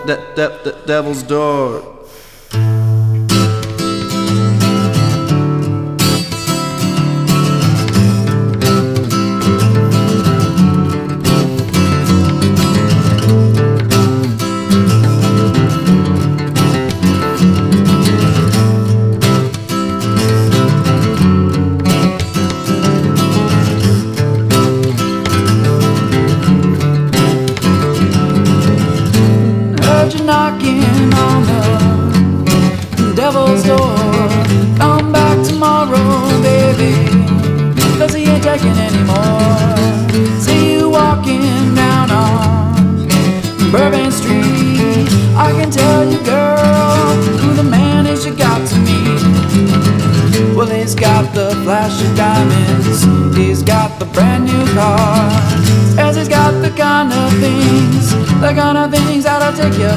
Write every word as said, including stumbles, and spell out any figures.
De de de Devil's Door. You're knocking on the devil's door. Come back tomorrow, baby, 'cause he ain't taking anymore. See you walking down on Bourbon Street. I can tell you, girl, who the man is you got to meet. Well, he's got the flash of diamonds, he's got the brand new car, as he's got the kind of things, the kind of things that'll take you